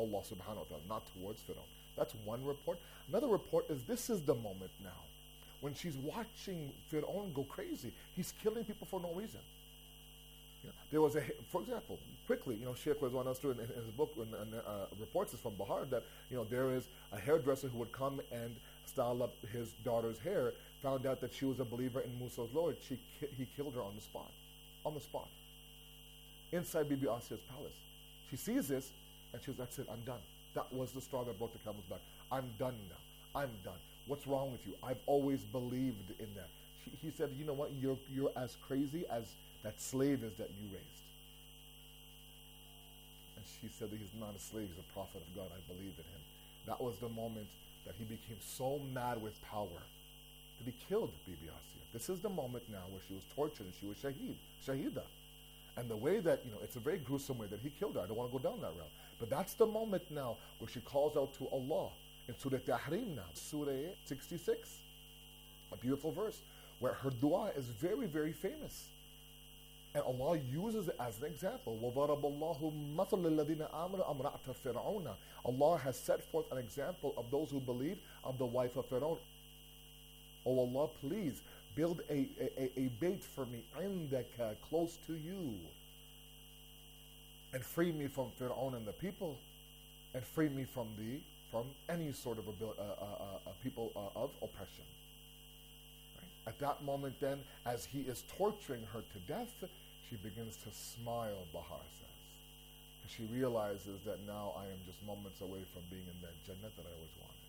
Allah subhanahu wa ta'ala, not towards Fir'aun. That's one report. Another report is this is the moment now when she's watching Fir'aun go crazy. He's killing people for no reason. There was for example, quickly, Sheikh Rizwan Nasr in his book reports this from Bahar that, there is a hairdresser who would come and style up his daughter's hair, found out that she was a believer in Musa's Lord. He killed her on the spot, inside Bibi Asia's palace. She sees this, and she was, that's it, I'm done. That was the straw that broke the camel's back. I'm done now. I'm done. What's wrong with you? I've always believed in that. He said, you know what? You're as crazy as that slave is that you raised. And she said that he's not a slave, he's a prophet of God. I believe in him. That was the moment that he became so mad with power that he killed Bibi Asia. This is the moment now where she was tortured and she was Shahida. And the way that, it's a very gruesome way that he killed her. I don't want to go down that route. But that's the moment now where she calls out to Allah in Surah Tahrim now. Surah 66, a beautiful verse, where her dua is very, very famous. And Allah uses it as an example. وَضَرَبَ اللَّهُ مَثَلَ الَّذِينَ آمَنُوا أَمْرَأَةَ فِرْعَوْنَ. Allah has set forth an example of those who believe of the wife of Fir'aun. Oh Allah, please build a bait for me, عِنْدَكَ, close to you. And free me from Fir'aun and the people. And free me from any sort of people of oppression. At that moment then, as he is torturing her to death, she begins to smile, Bahar says. And she realizes that now I am just moments away from being in that Jannah that I always wanted.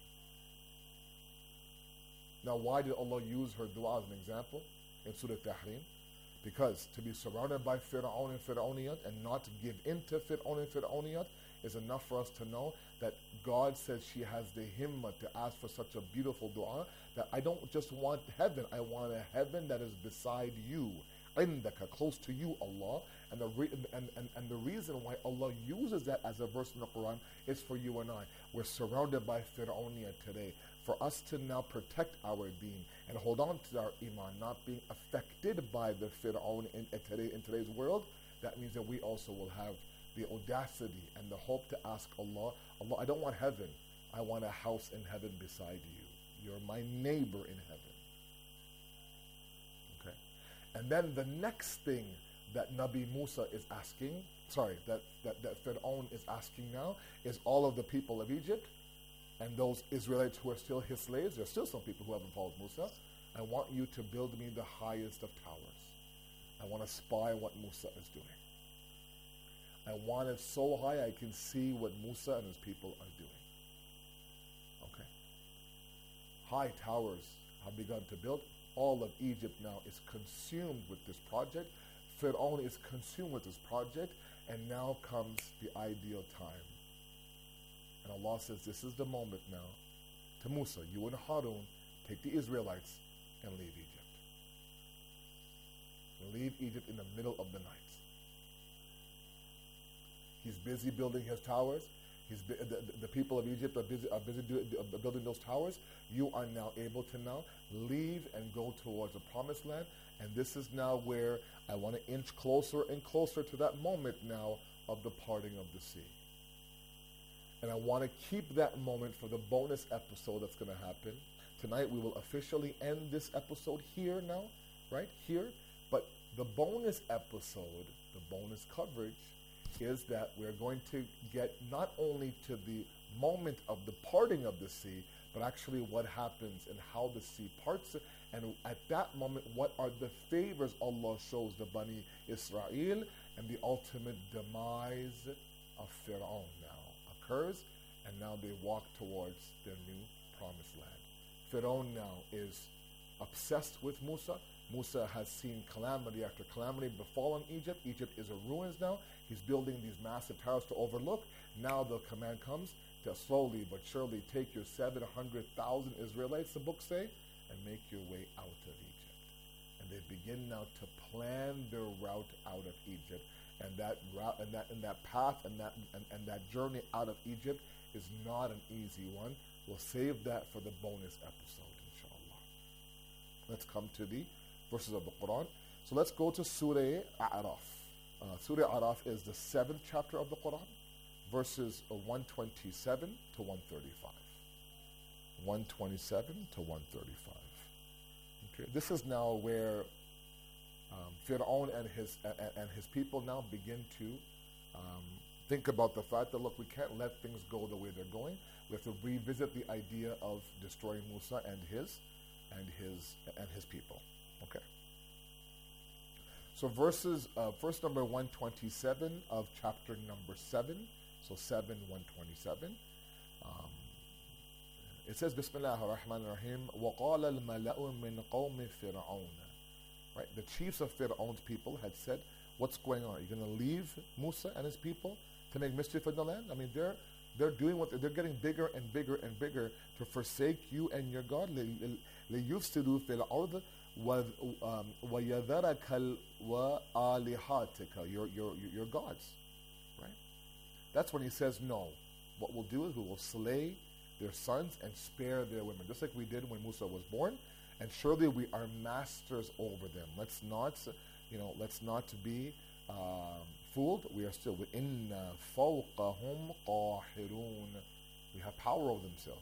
Now why did Allah use her dua as an example in Surah Tahrim? Because to be surrounded by Fir'aun and Fir'auniyat and not to give in to Fir'aun and Fir'auniyat is enough for us to know that God says she has the himmah to ask for such a beautiful dua, that I don't just want heaven, I want a heaven that is beside you, indaka, close to you, Allah. And the reason why Allah uses that as a verse in the Quran is for you and I. We're surrounded by Fir'auniyat today. For us to now protect our deen and hold on to our iman, not being affected by the Fir'aun in today's world, that means that we also will have the audacity and the hope to ask Allah, Allah, I don't want heaven. I want a house in heaven beside you. You're my neighbor in heaven. Okay? And then the next thing that Nabi Musa is asking, that Fir'aun is asking now, is all of the people of Egypt and those Israelites who are still his slaves. There's still some people who haven't followed Musa. I want you to build me the highest of towers. I want to spy what Musa is doing. I want it so high I can see what Musa and his people are doing. Okay. High towers have begun to build. All of Egypt now is consumed with this project. Fir'aun is consumed with this project. And now comes the ideal time. And Allah says, this is the moment now. To Musa, you and Harun, take the Israelites and leave Egypt. Leave Egypt in the middle of the night. He's busy building his towers. The people of Egypt are busy building those towers. You are now able to now leave and go towards the promised land. And this is now where I want to inch closer and closer to that moment now of the parting of the sea. And I want to keep that moment for the bonus episode that's going to happen. Tonight we will officially end this episode here now, right? Here. But the bonus episode, the bonus coverage, is that we're going to get not only to the moment of the parting of the sea, but actually what happens and how the sea parts. And at that moment, what are the favors Allah shows the Bani Israel, and the ultimate demise of Fir'aun now occurs, and now they walk towards their new promised land. Fir'aun now is obsessed with Musa. Musa has seen calamity after calamity befallen Egypt. Egypt is in ruins now. He's building these massive towers to overlook. Now the command comes to slowly but surely take your 700,000 Israelites, the books say, and make your way out of Egypt. And they begin now to plan their route out of Egypt. And that route and that path and that journey out of Egypt is not an easy one. We'll save that for the bonus episode, inshallah. Let's come to the verses of the Quran. So let's go to Surah A'raf. Surah A'raf is the 7th chapter of the Quran, verses 127 to 135. 127 to 135. Okay, this is now where Fir'aun and his people now begin to think about the fact that, look, we can't let things go the way they're going. We have to revisit the idea of destroying Musa and his people. Okay. So verse number 127 of chapter number 7, so 7, 127. It says, Bismillah ar-Rahman ar-Rahim, وَقَالَ الْمَلَأُ مِنْ قَوْمِ فِرْعَوْنَ. Right? The chiefs of Fir'aun's people had said, what's going on? Are you going to leave Musa and his people to make mischief in the land? I mean, they're doing what they're getting bigger and bigger and bigger to forsake you and your God. لِيُفْسِدُوا فِي الْأَرْضِ وَيَذَرَكَ وَآلِهَاتِكَ, your gods. Right? That's when he says, no. What we'll do is we will slay their sons and spare their women, just like we did when Musa was born. And surely we are masters over them. Let's not be fooled. We are still within فَوْقَهُمْ قَاهِرُونَ. We have power over them still.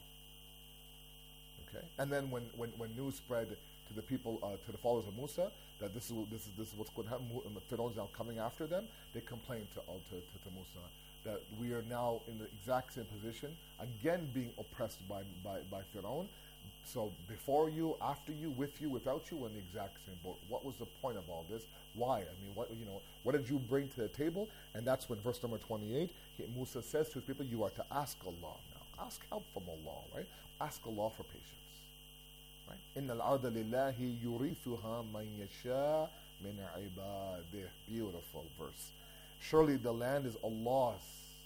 Okay. And then when news spread to the people, to the followers of Musa, that this is what's going to happen, Pharaoh is now coming after them, they complained to Musa that we are now in the exact same position, again being oppressed by Pharaoh. So before you, after you, with you, without you, we're in the exact same boat. What was the point of all this? Why? I mean, what did you bring to the table? And that's when verse number 28, Musa says to his people, you are to ask Allah now. Ask help from Allah, right? Ask Allah for patience. Right? إِنَّ الْأَرْضَ لِلَّهِ يُرِثُهَا مَنْ يَشَاءُ مِنْ عِبَادِهِ. Beautiful verse. Surely the land is Allah's,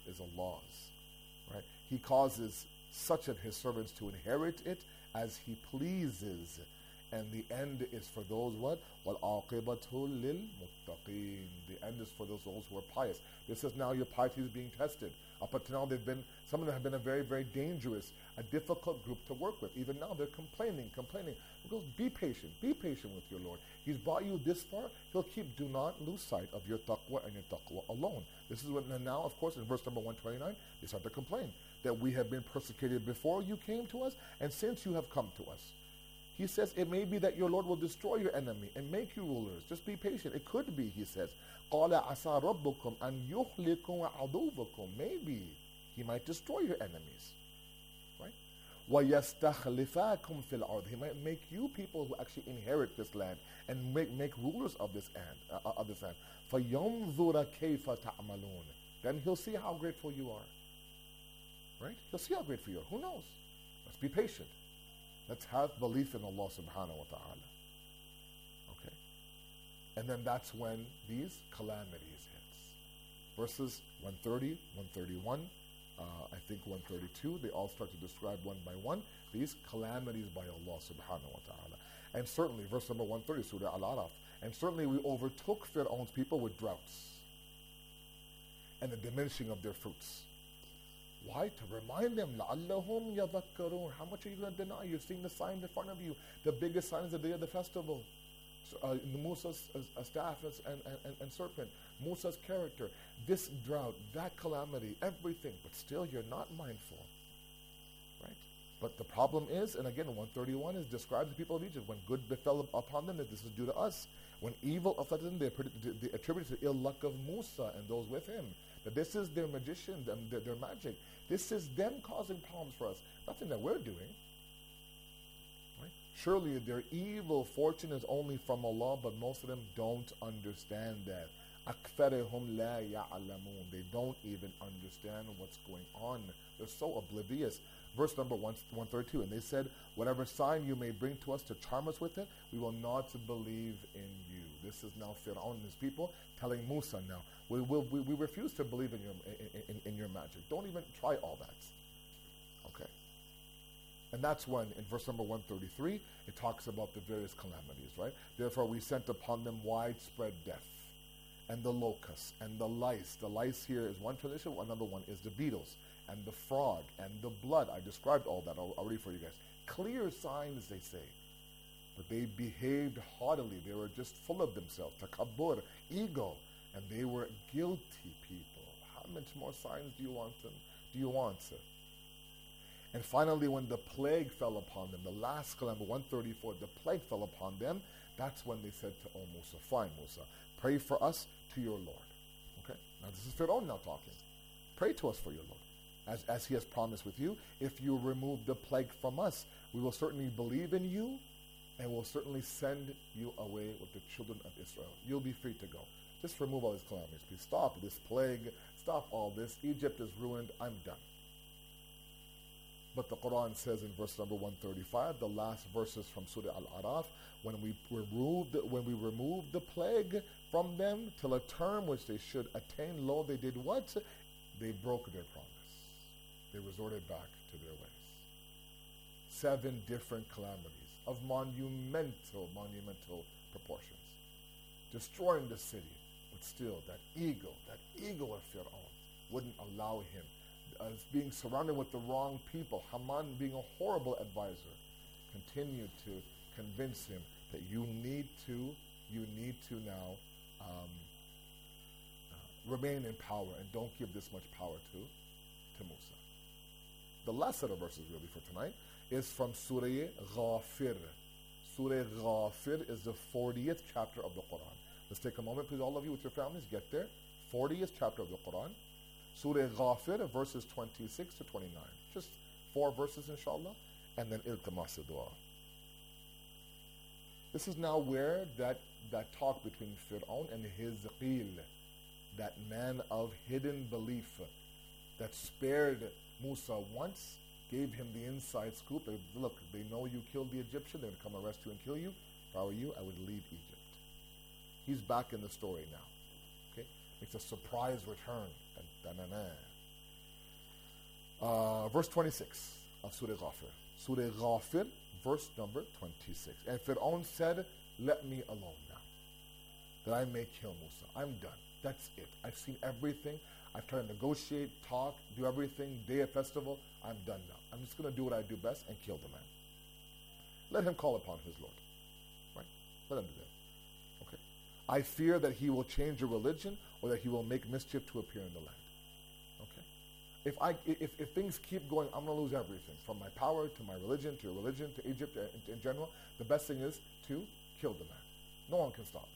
right? He causes such of his servants to inherit it as he pleases, and the end is for those what? وَالْعَاقِبَةُ لِلْمُتَّقِينَ. The end is for those who are pious. This is now your piety is being tested. Up until now, some of them have been a very, very dangerous, a difficult group to work with. Even now, they're complaining. Because be patient with your Lord. He's brought you this far. He'll keep. Do not lose sight of your taqwa and your taqwa alone. This is what now, of course, in verse number 129, they start to complain that we have been persecuted before you came to us, and since you have come to us. He says, it may be that your Lord will destroy your enemy and make you rulers. Just be patient. It could be, he says. قَالَ عَسَى رَبُّكُمْ أَنْ يُخْلِكُمْ عَدُوَّكُمْ. Maybe he might destroy your enemies. Right? وَيَسْتَخْلِفَاكُمْ فِي الْأَرْضِ. He might make you people who actually inherit this land and make rulers of this land. فَيَنْظُرَ كَيْفَ تَعْمَلُونَ. Then he'll see how grateful you are. Right? He'll see how grateful you are. Who knows? Let's be patient. Let's have belief in Allah subhanahu wa ta'ala. Okay? And then that's when these calamities hits. Verses 130, 131, I think 132, they all start to describe one by one these calamities by Allah subhanahu wa ta'ala. And certainly, verse number 130, Surah Al-Araf, and certainly we overtook Fir'aun's people with droughts and the diminishing of their fruits. Why? To remind them, لَعَلَّهُمْ يَذَكَّرُونَ. How much are you going to deny? You're seeing the signs in front of you. The biggest sign is the day of the festival. Musa's staff and serpent. Musa's character. This drought, that calamity, everything. But still, you're not mindful. Right? But the problem is, and again, 131 is describes the people of Egypt. When good befell upon them, that this is due to us. When evil afflicted them, they attributed to ill luck of Musa and those with him. That this is their magician, their magic. This is them causing problems for us. Nothing that we're doing. Right? Surely their evil fortune is only from Allah, but most of them don't understand that. أَكْثَرِهُمْ لَا يَعْلَمُونَ. They don't even understand what's going on. They're so oblivious. Verse number 132, and they said, whatever sign you may bring to us to charm us with it, we will not believe in you. This is now Fir'aun and his people telling Musa now, we refuse to believe in your magic. Don't even try all that. Okay. And that's when, in verse number 133, it talks about the various calamities, right? Therefore we sent upon them widespread death, and the locusts, and the lice. The lice here is one tradition, another one is the beetles, and the frog, and the blood. I described all that already for you guys. Clear signs, they say. But they behaved haughtily. They were just full of themselves. Takabbur, ego. And they were guilty people. much more signs do you want them? Do you want? And finally, when the plague fell upon them, the last calamity, 134, the plague fell upon them, that's when they said to Musa, fine, Musa, pray for us to your Lord. Okay? Now this is Fir'aun now talking. Pray to us for your Lord. As he has promised with you, if you remove the plague from us, we will certainly believe in you, and we'll certainly send you away with the children of Israel. You'll be free to go. Just remove all these calamities, please. Stop this plague. Stop all this. Egypt is ruined. I'm done. But the Quran says in verse number 135, the last verses from Surah Al-Araf, when we removed the plague from them till a term which they should attain, lo, they did what? They broke their promise. They resorted back to their ways. 7 different calamities of monumental proportions. Destroying the city, but still that ego of Fir'aun wouldn't allow him. As being surrounded with the wrong people, Haman being a horrible advisor, continued to convince him that you need to now remain in power and don't give this much power to Musa. The last set of verses really for tonight is from Surah Ghafir. Surah Ghafir is the 40th chapter of the Quran. Let's take a moment, please, all of you with your families, get there. 40th chapter of the Quran. Surah Ghafir, verses 26 to 29. Just 4 verses, inshallah, and then Iltimas Dua. This is now where that talk between Fir'aun and Hizqil, that man of hidden belief that spared Musa once, gave him the inside scoop. Look, they know you killed the Egyptian, they're going to come arrest you and kill you. If I were you, I would leave Egypt. He's back in the story now. Okay? It's a surprise return. Verse 26 of Surah Ghafir. Surah Ghafir, verse number 26. And Fir'aun said, let me alone now, that I may kill Musa. I'm done. That's it. I've seen everything. I've tried to negotiate, talk, do everything, day of festival. I'm done now. I'm just going to do what I do best and kill the man. Let him call upon his Lord. Right? Let him do that. Okay? I fear that he will change your religion or that he will make mischief to appear in the land. Okay? If things keep going, I'm going to lose everything. From my power to my religion, to your religion, to Egypt in general. The best thing is to kill the man. No one can stop me.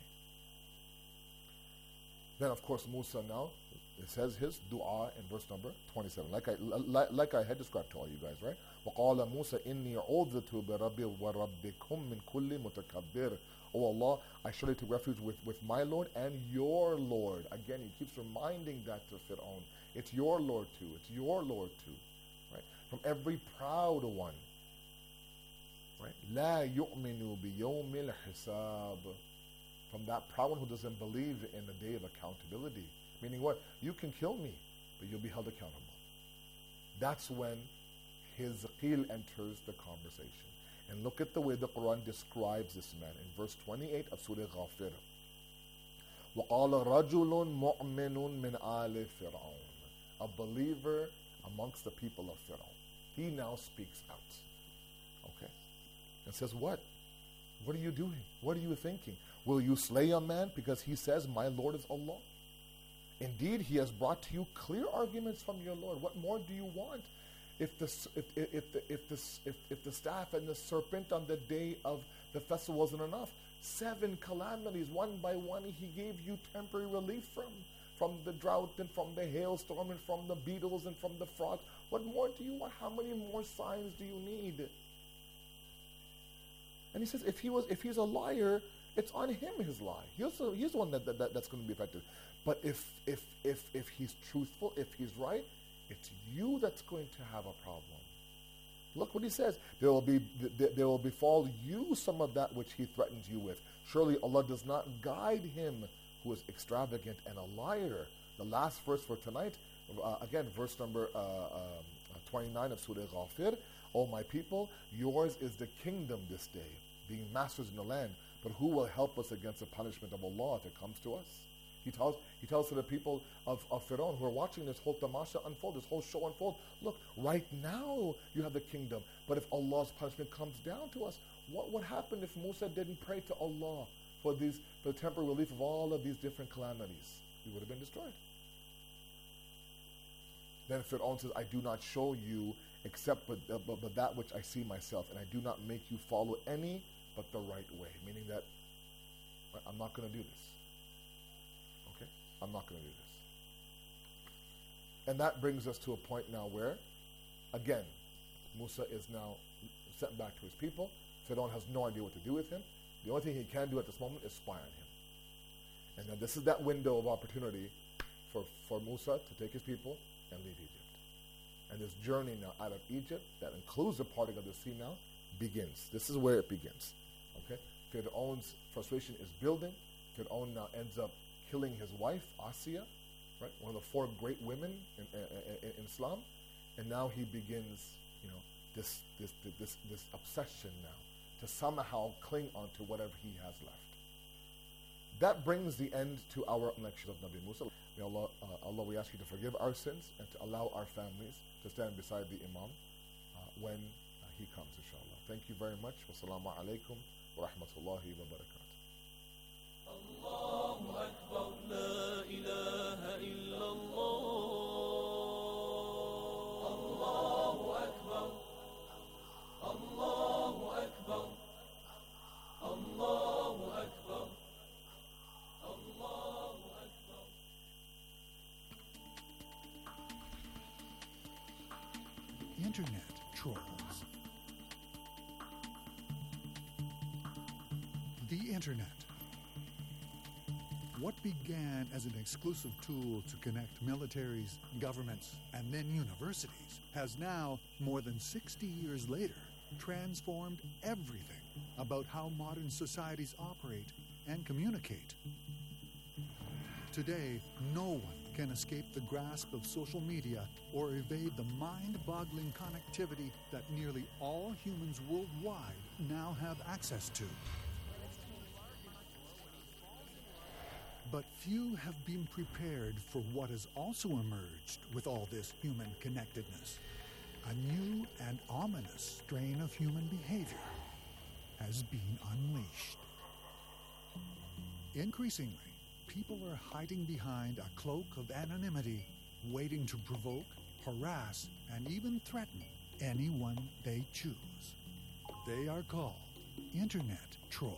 Then, of course, Musa now, it says his dua in verse number 27. Like I had described to all you guys, right? وَقَالَ مُوسَى إِنِّي عُوذْتُ بِرَبِّي وَرَبِّكُمْ مِنْ كُلِّ مُتَكَبِّرٍ. Oh Allah, I surely took refuge with my Lord and your Lord. Again, he keeps reminding that to Fir'aun. It's your Lord too. It's your Lord too. Right? From every proud one. Right? لَا يُؤْمِنُ بِيَوْمِ الْحِسَابِ. From that proud one who doesn't believe in the day of accountability. Meaning what? You can kill me, but you'll be held accountable. That's when Hizqil enters the conversation. And look at the way the Quran describes this man in verse 28 of Surah Ghafir. وَقَالَ رَجُلٌ مُؤْمِنٌ مِنْ آلِ فِرْعَوْنَ. A believer amongst the people of Fir'aun. He now speaks out. Okay? And says, what? What are you doing? What are you thinking? Will you slay a man because he says, my Lord is Allah? Indeed, he has brought to you clear arguments from your Lord. What more do you want? If the staff and the serpent on the day of the festival wasn't enough, 7 calamities, one by one, he gave you temporary relief from the drought and from the hailstorm and from the beetles and from the frogs. What more do you want? How many more signs do you need? And he says, if he's a liar, it's on him, his lie. He's the one that's going to be affected. But if he's truthful, if he's right, it's you that's going to have a problem. Look what he says. There will befall you some of that which he threatens you with. Surely Allah does not guide him who is extravagant and a liar. The last verse for tonight, again, verse number 29 of Surah Ghafir. O my people, yours is the kingdom this day, being masters in the land. But who will help us against the punishment of Allah if it comes to us? He tells to the people of Fir'aun who are watching this whole tamasha unfold, this whole show unfold, look, right now you have the kingdom. But if Allah's punishment comes down to us, what would happen if Musa didn't pray to Allah for the temporary relief of all of these different calamities? He would have been destroyed. Then Fir'aun says, I do not show you except but that which I see myself, and I do not make you follow any but the right way. Meaning that I'm not going to do this. Okay? I'm not going to do this. And that brings us to a point now where, again, Musa is now sent back to his people. Fir'aun has no idea what to do with him. The only thing he can do at this moment is spy on him. And then this is that window of opportunity for Musa to take his people and leave Egypt. And this journey now out of Egypt, that includes the parting of the sea now, begins. This is where it begins. Okay? Fir'aun's frustration is building. Fir'aun now ends up killing his wife, Asiya, right? One of the 4 great women in Islam. And now he begins, this obsession now to somehow cling on to whatever he has left. That brings the end to our lecture of Nabi Musa. May Allah, we ask you to forgive our sins and to allow our families to stand beside the Imam when he comes, inshallah. Thank you very much. Wassalamu alaikum wa rahmatullahi wa barakatuh. Allahu Akbar, la ilaha illallah. Allahu Akbar, Allahu Akbar, Allahu Akbar. Internet trolls. The Internet. What began as an exclusive tool to connect militaries, governments, and then universities has now, more than 60 years later, transformed everything about how modern societies operate and communicate. Today, no one can escape the grasp of social media or evade the mind-boggling connectivity that nearly all humans worldwide now have access to. But few have been prepared for what has also emerged with all this human connectedness. A new and ominous strain of human behavior has been unleashed. Increasingly, people are hiding behind a cloak of anonymity, waiting to provoke, harass, and even threaten anyone they choose. They are called Internet trolls.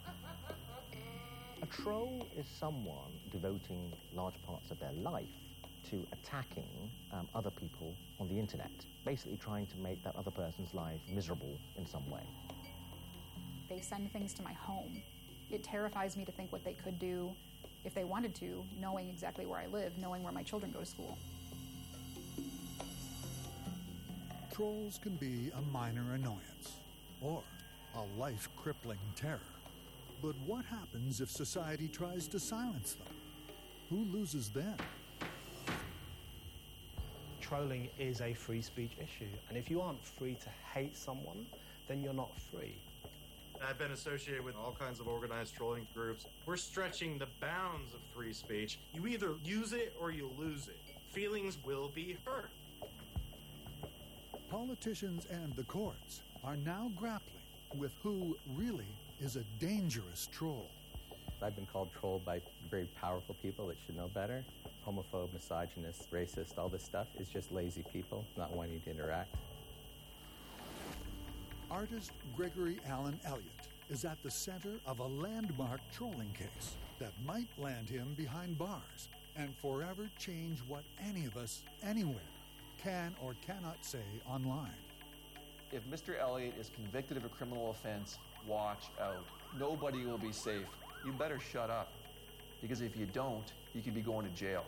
A troll is someone devoting large parts of their life to attacking other people on the internet, basically trying to make that other person's life miserable in some way. They send things to my home. It terrifies me to think what they could do if they wanted to, knowing exactly where I live, knowing where my children go to school. Trolls can be a minor annoyance or a life-crippling terror. But what happens if society tries to silence them? Who loses then? Trolling is a free speech issue, and if you aren't free to hate someone, then you're not free. I've been associated with all kinds of organized trolling groups. We're stretching the bounds of free speech. You either use it or you lose it. Feelings will be hurt. Politicians and the courts are now grappling with who really is a dangerous troll. I've been called troll by very powerful people that should know better. Homophobe, misogynist, racist, all this stuff is just lazy people not wanting to interact. Artist Gregory Allen Elliott is at the center of a landmark trolling case that might land him behind bars and forever change what any of us, anywhere, can or cannot say online. If Mr. Elliott is convicted of a criminal offense, watch out. Nobody will be safe. You better shut up. Because if you don't, you could be going to jail.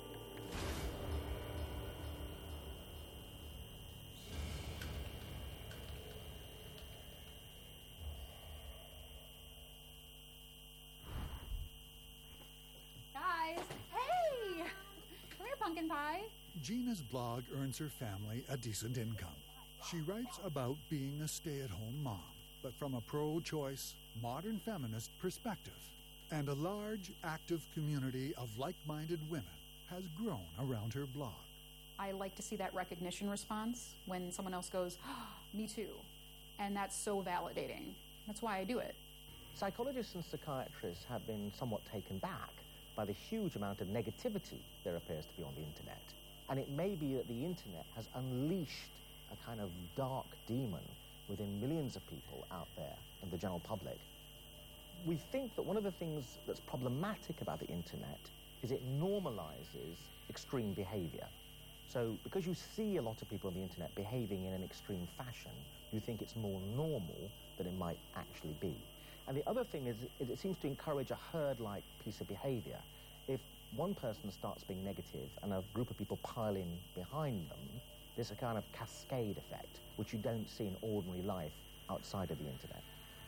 Guys, hey! Come here, pumpkin pie. Gina's blog earns her family a decent income. She writes about being a stay-at-home mom, but from a pro-choice, modern feminist perspective. And a large, active community of like-minded women has grown around her blog. I like to see that recognition response when someone else goes, oh, me too. And that's so validating. That's why I do it. Psychologists and psychiatrists have been somewhat taken back by the huge amount of negativity there appears to be on the internet. And it may be that the internet has unleashed a kind of dark demon within millions of people out there in the general public. We think that one of the things that's problematic about the internet is it normalizes extreme behavior. So because you see a lot of people on the internet behaving in an extreme fashion, you think it's more normal than it might actually be. And the other thing is it seems to encourage a herd-like piece of behavior. If one person starts being negative and a group of people pile in behind them, there's a kind of cascade effect, which you don't see in ordinary life outside of the internet.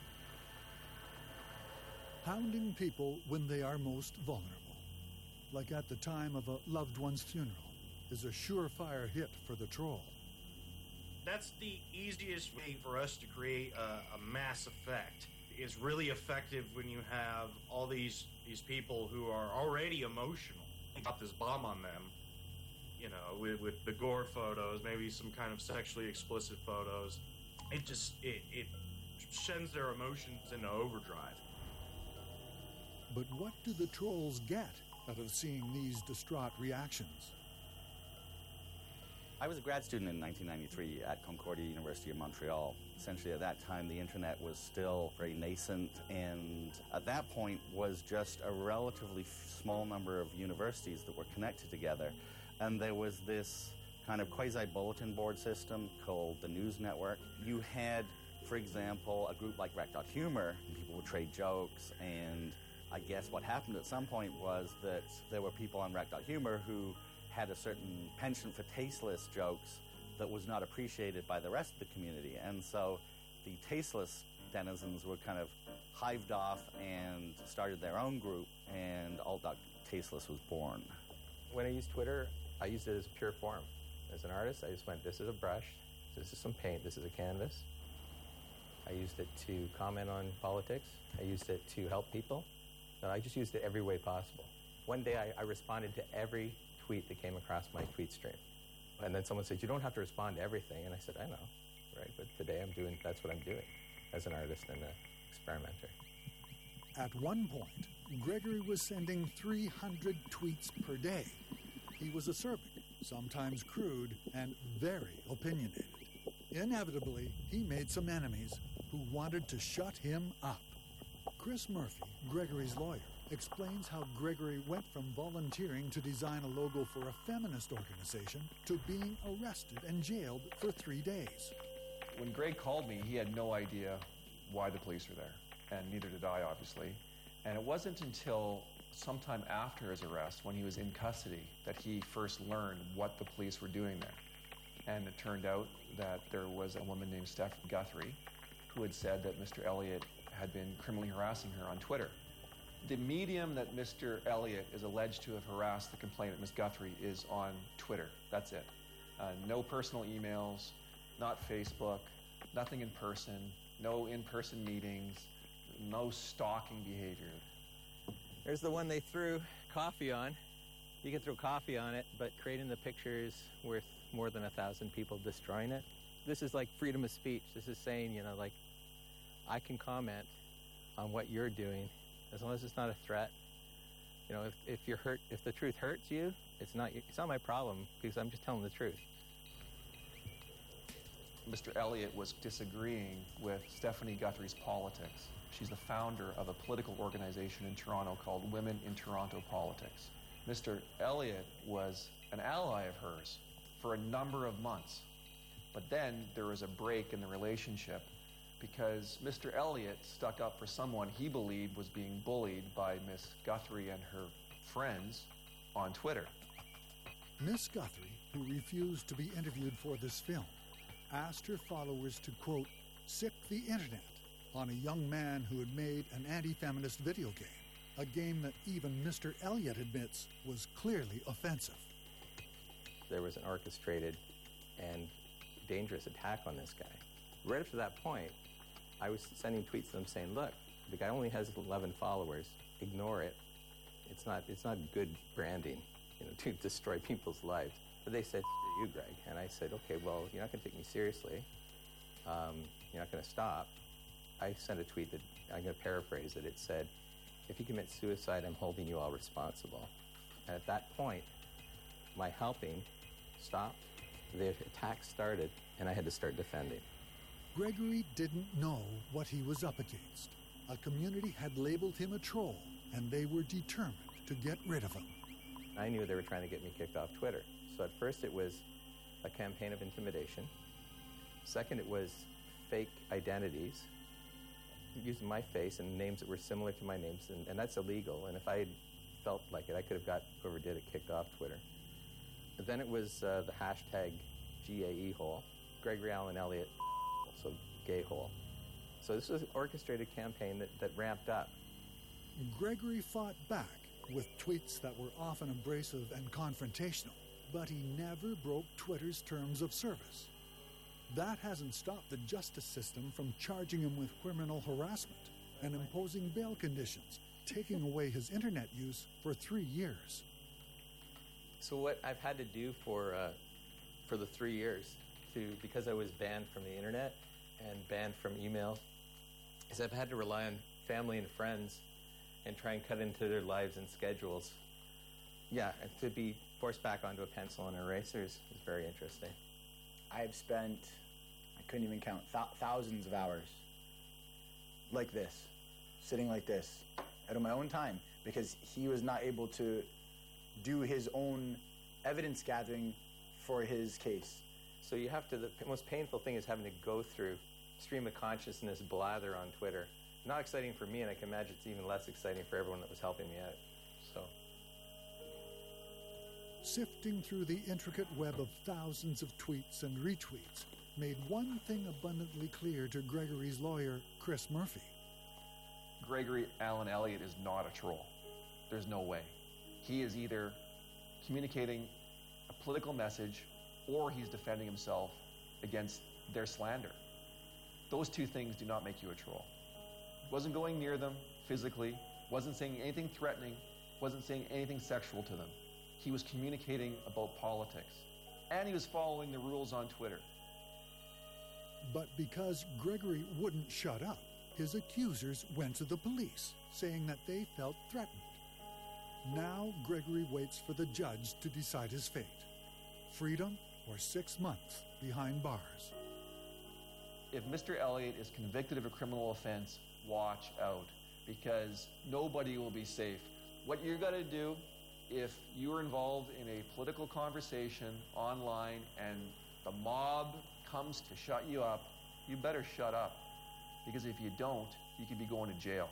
Hounding people when they are most vulnerable, like at the time of a loved one's funeral, is a surefire hit for the troll. That's the easiest way for us to create a mass effect. It's really effective when you have all these people who are already emotional. You got this bomb on them, you know, with the gore photos, maybe some kind of sexually explicit photos. It sends their emotions into overdrive. But what do the trolls get out of seeing these distraught reactions? I was a grad student in 1993 at Concordia University of Montreal. Essentially, at that time, the internet was still very nascent, and at that point was just a relatively small number of universities that were connected together. And there was this kind of quasi-bulletin board system called the News Network. You had, for example, a group like Rec.Humor, and people would trade jokes, and I guess what happened at some point was that there were people on Rec.Humor who had a certain penchant for tasteless jokes that was not appreciated by the rest of the community. And so the tasteless denizens were kind of hived off and started their own group, and Alt.Tasteless was born. When I used Twitter, I used it as a pure form. As an artist, I just went, this is a brush, this is some paint, this is a canvas. I used it to comment on politics. I used it to help people. No, I just used it every way possible. One day I responded to every tweet that came across my tweet stream. And then someone said, you don't have to respond to everything. And I said, I know, right? But today that's what I'm doing as an artist and an experimenter. At one point, Gregory was sending 300 tweets per day. He was acerbic, sometimes crude, and very opinionated. Inevitably, he made some enemies who wanted to shut him up. Chris Murphy, Gregory's lawyer, explains how Gregory went from volunteering to design a logo for a feminist organization to being arrested and jailed for 3 days. When Greg called me, he had no idea why the police were there, and neither did I, obviously. And it wasn't until sometime after his arrest, when he was in custody, that he first learned what the police were doing there. And it turned out that there was a woman named Steph Guthrie who had said that Mr. Elliott had been criminally harassing her on Twitter. The medium that Mr. Elliott is alleged to have harassed the complainant, Ms. Guthrie, is on Twitter. That's it. No personal emails, not Facebook, nothing in person, no in-person meetings, no stalking behavior. There's the one they threw coffee on. You can throw coffee on it, but creating the picture is worth more than 1,000 people destroying it. This is like freedom of speech. This is saying, you know, like, I can comment on what you're doing as long as it's not a threat. You know, if you're hurt, if the truth hurts you, it's not my problem, because I'm just telling the truth. Mr. Elliott was disagreeing with Stephanie Guthrie's politics. She's the founder of a political organization in Toronto called Women in Toronto Politics. Mr. Elliott was an ally of hers for a number of months. But then there was a break in the relationship because Mr. Elliott stuck up for someone he believed was being bullied by Miss Guthrie and her friends on Twitter. Miss Guthrie, who refused to be interviewed for this film, asked her followers to, quote, sick the internet on a young man who had made an anti-feminist video game, a game that even Mr. Elliott admits was clearly offensive. There was an orchestrated and dangerous attack on this guy. Right up to that point, I was sending tweets to them saying, look, the guy only has 11 followers. Ignore it. It's not good branding, you know, to destroy people's lives. But they said, you, Greg. And I said, okay, well, you're not going to take me seriously. You're not going to stop. I sent a tweet that, I'm going to paraphrase it. It said, if you commit suicide, I'm holding you all responsible. And at that point, my helping stopped, the attack started, and I had to start defending. Gregory didn't know what he was up against. A community had labeled him a troll, and they were determined to get rid of him. I knew they were trying to get me kicked off Twitter. So at first it was a campaign of intimidation. Second, it was fake identities, using my face and names that were similar to my names, and that's illegal. And if I had felt like it, I could have got whoever did it kicked off Twitter. But then it was the hashtag GAE hole, Gregory Allen Elliott, so gay hole. So this was an orchestrated campaign that ramped up. Gregory fought back with tweets that were often abrasive and confrontational, but he never broke Twitter's terms of service. That hasn't stopped the justice system from charging him with criminal harassment and imposing bail conditions, taking away his internet use for 3 years. So what I've had to do for the 3 years, because I was banned from the internet and banned from email, is I've had to rely on family and friends and try and cut into their lives and schedules. Yeah, and to be forced back onto a pencil and erasers is very interesting. I've spent, I couldn't even count, thousands of hours like this, sitting like this, out of my own time, because he was not able to do his own evidence gathering for his case. So you have to, the most painful thing is having to go through stream of consciousness blather on Twitter. Not exciting for me, and I can imagine it's even less exciting for everyone that was helping me out. So, sifting through the intricate web of thousands of tweets and retweets made one thing abundantly clear to Gregory's lawyer, Chris Murphy. Gregory Allen Elliott is not a troll. There's no way. He is either communicating a political message or he's defending himself against their slander. Those two things do not make you a troll. Wasn't going near them physically, wasn't saying anything threatening, wasn't saying anything sexual to them. He was communicating about politics. And he was following the rules on Twitter. But because Gregory wouldn't shut up, his accusers went to the police, saying that they felt threatened. Now Gregory waits for the judge to decide his fate. Freedom or 6 months behind bars. If Mr. Elliott is convicted of a criminal offense, watch out, because nobody will be safe. What you're going to do, if you're involved in a political conversation online and the mob comes to shut you up, you better shut up, because if you don't, you could be going to jail.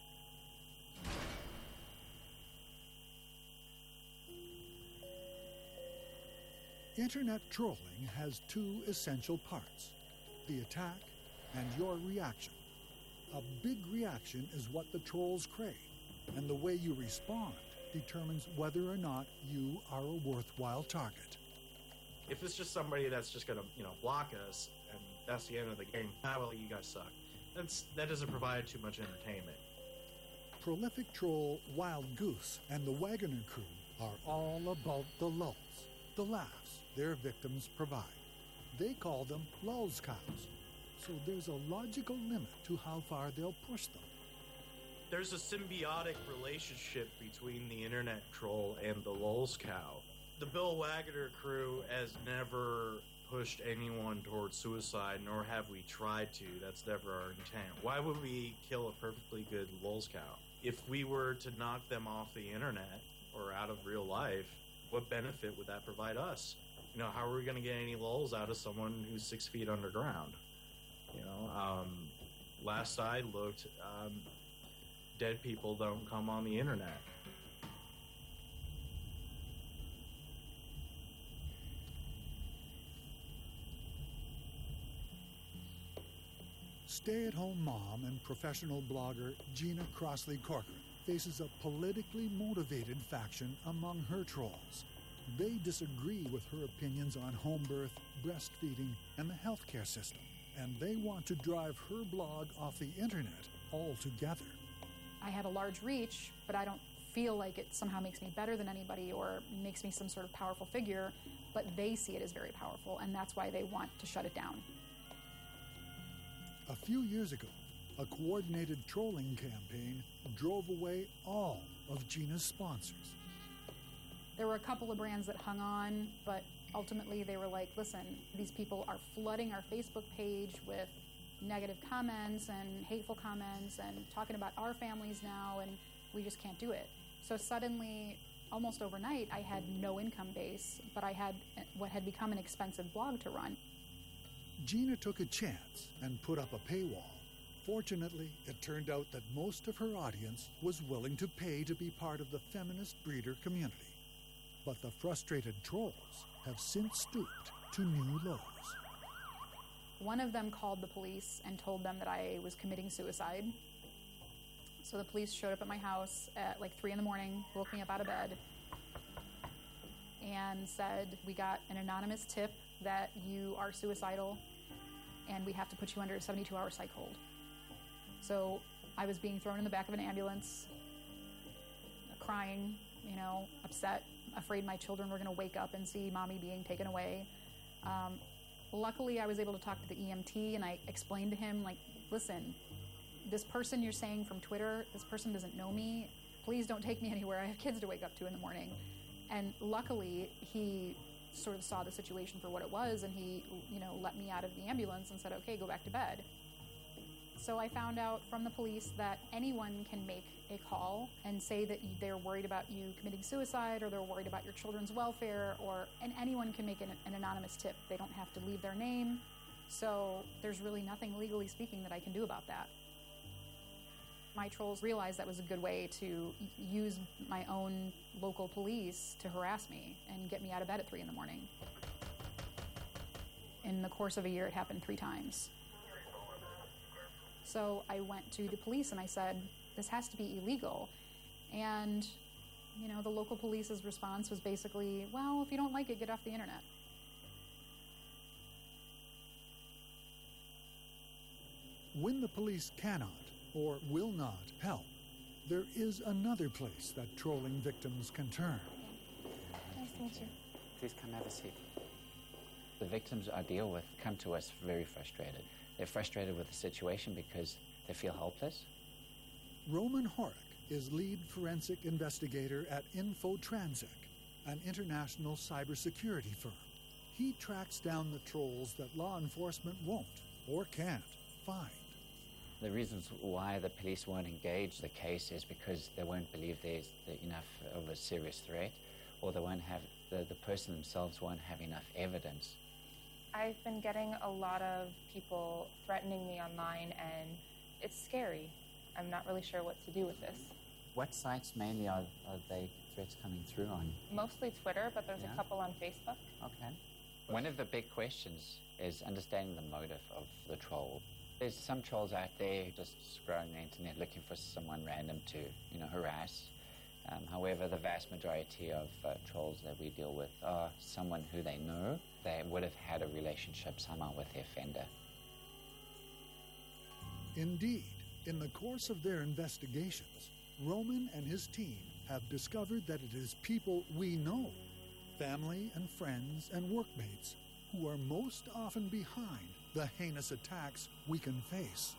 Internet trolling has 2 essential parts: the attack and your reaction. A big reaction is what the trolls crave, and the way you respond determines whether or not you are a worthwhile target. If it's just somebody that's just going to, block us, and that's the end of the game, well, you guys suck. That doesn't provide too much entertainment. Prolific troll Wild Goose and the Wagoner crew are all about the lulls, the laughs their victims provide. They call them lulz cows, so there's a logical limit to how far they'll push them. There's a symbiotic relationship between the internet troll and the lulz cow. The Bill Wagoner crew has never pushed anyone towards suicide, nor have we tried to. That's never our intent. Why would we kill a perfectly good lulz cow? If we were to knock them off the internet or out of real life, what benefit would that provide us? How are we going to get any lulz out of someone who's 6 feet underground? Last I looked, dead people don't come on the internet. Stay-at-home mom and professional blogger Gina Crossley Corcoran faces a politically motivated faction among her trolls. They disagree with her opinions on home birth, breastfeeding, and the healthcare system, and they want to drive her blog off the internet altogether. I had a large reach, but I don't feel like it somehow makes me better than anybody or makes me some sort of powerful figure, but they see it as very powerful, and that's why they want to shut it down. A few years ago, a coordinated trolling campaign drove away all of Gina's sponsors. There were a couple of brands that hung on, but ultimately they were like, listen, these people are flooding our Facebook page with negative comments and hateful comments and talking about our families now, and we just can't do it. So suddenly, almost overnight, I had no income base, but I had what had become an expensive blog to run. Gina took a chance and put up a paywall. Fortunately, it turned out that most of her audience was willing to pay to be part of the feminist breeder community. But the frustrated trolls have since stooped to new lows. One of them called the police and told them that I was committing suicide. So the police showed up at my house at like 3 in the morning, woke me up out of bed, and said, we got an anonymous tip that you are suicidal and we have to put you under a 72-hour psych hold. So I was being thrown in the back of an ambulance, crying, upset, afraid my children were going to wake up and see mommy being taken away. Luckily, I was able to talk to the EMT, and I explained to him, like, listen, this person you're saying from Twitter, this person doesn't know me. Please don't take me anywhere. I have kids to wake up to in the morning. And luckily, he sort of saw the situation for what it was, and he, let me out of the ambulance and said, okay, go back to bed. So I found out from the police that anyone can make a call and say that they're worried about you committing suicide, or they're worried about your children's welfare, and anyone can make an anonymous tip. They don't have to leave their name. So there's really nothing, legally speaking, that I can do about that. My trolls realized that was a good way to use my own local police to harass me and get me out of bed at 3 in the morning. In the course of a year, it happened 3 times. So I went to the police and I said, this has to be illegal. And, the local police's response was basically, well, if you don't like it, get off the internet. When the police cannot or will not help, there is another place that trolling victims can turn. Nice to meet you. Please come have a seat. The victims I deal with come to us very frustrated. They're frustrated with the situation because they feel helpless. Roman Horek is lead forensic investigator at InfoTransec, an international cybersecurity firm. He tracks down the trolls that law enforcement won't or can't find. The reasons why the police won't engage the case is because they won't believe there's enough of a serious threat, or they won't have, the person themselves won't have enough evidence. I've been getting a lot of people threatening me online, and it's scary. I'm not really sure what to do with this. What sites mainly are they threats coming through on? Mostly Twitter, but there's a couple on Facebook. Okay. One of the big questions is understanding the motive of the troll. There's some trolls out there who just scrolling the internet looking for someone random to, harass. However, the vast majority of trolls that we deal with are someone who they know. They would have had a relationship somehow with the offender. Indeed, in the course of their investigations, Roman and his team have discovered that it is people we know, family and friends and workmates, who are most often behind the heinous attacks we can face.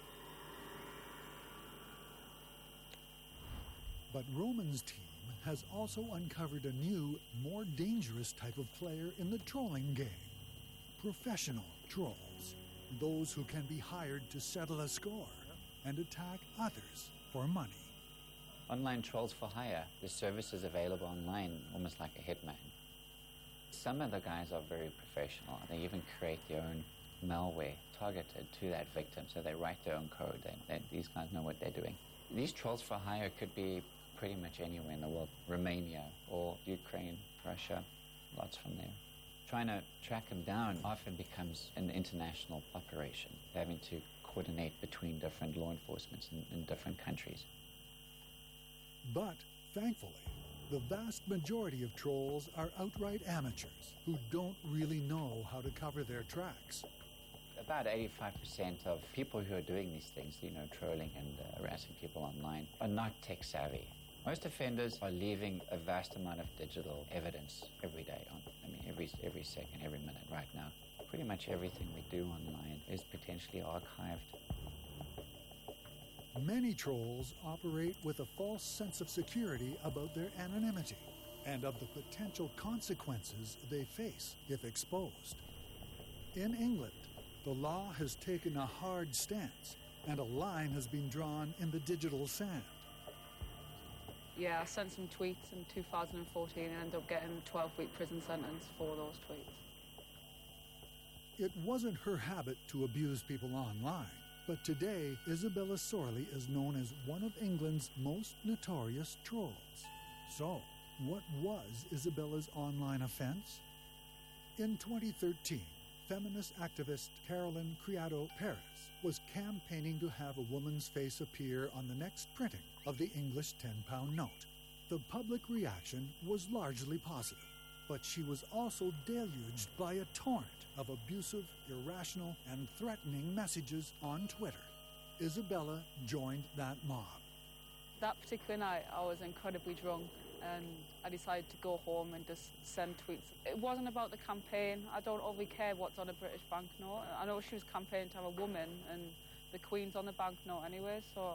But Roman's team has also uncovered a new, more dangerous type of player in the trolling game. Professional trolls. Those who can be hired to settle a score and attack others for money. Online trolls for hire. The service is available online, almost like a hitman. Some of the guys are very professional. They even create their own malware targeted to that victim, so they write their own code. These guys know what they're doing. These trolls for hire could be pretty much anywhere in the world. Romania or Ukraine, Russia, lots from there. Trying to track them down often becomes an international operation, having to coordinate between different law enforcements in different countries. But, thankfully, the vast majority of trolls are outright amateurs who don't really know how to cover their tracks. About 85% of people who are doing these things, trolling and harassing people online, are not tech savvy. Most offenders are leaving a vast amount of digital evidence every day, every second, every minute right now. Pretty much everything we do online is potentially archived. Many trolls operate with a false sense of security about their anonymity and of the potential consequences they face if exposed. In England, the law has taken a hard stance, and a line has been drawn in the digital sand. Yeah, I sent some tweets in 2014 and ended up getting a 12-week prison sentence for those tweets. It wasn't her habit to abuse people online, but today Isabella Sorley is known as one of England's most notorious trolls. So, what was Isabella's online offense? In 2013, feminist activist Carolyn Criado Perez was campaigning to have a woman's face appear on the next printing of the English £10 note. The public reaction was largely positive, but she was also deluged by a torrent of abusive, irrational, and threatening messages on Twitter. Isabella joined that mob. That particular night, I was incredibly drunk, and I decided to go home and just send tweets. It wasn't about the campaign. I don't overly care what's on a British banknote. I know she was campaigning to have a woman, and the Queen's on the banknote anyway, so